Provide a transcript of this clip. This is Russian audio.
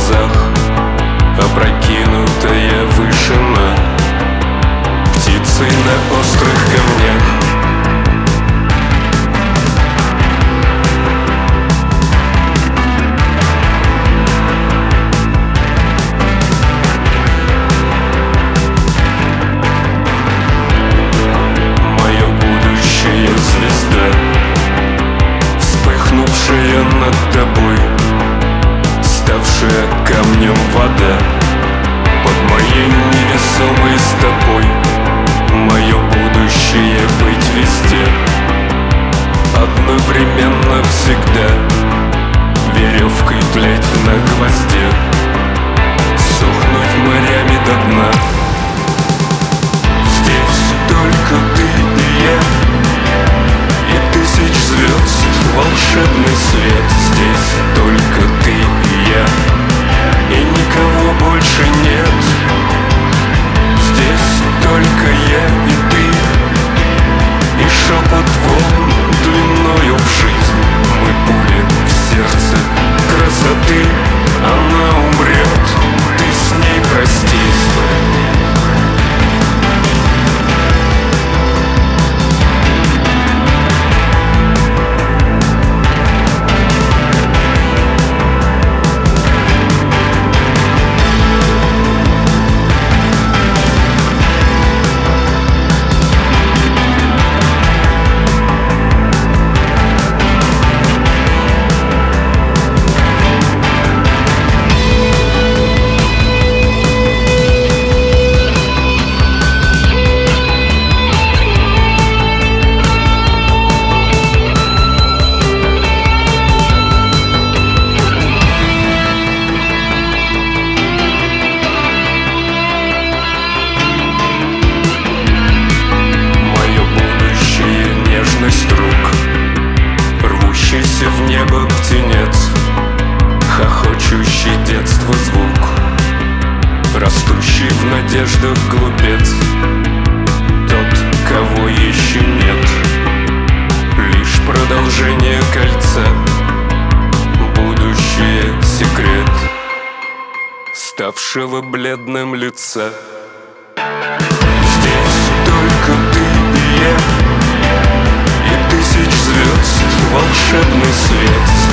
глазах опрокинутая вышина, птицы на острых камнях. Мое будущее звезда, вспыхнувшая над тобой, ставшая камнем вода под моей невесомой стопой. Мое будущее быть везде, одновременно всегда, веревкой тлеть на гвозде, сохнуть морями до дна. Здесь только ты и я, и тысяч звезд, волшебный свет. Здесь только ты и я, и никого больше нет. Здесь только я и ты, и шепот волн длиною в жизнь. Мы пули в сердце красоты, она умрет, ты с ней простись. Рвущийся в небо птенец, хохочущий детство звук, растущий в надеждах глупец, тот, кого еще нет, лишь продолжение кольца, будущее секрет ставшего бледным лица. Здесь только ты и я, и тысяч звезд, волшебный свет.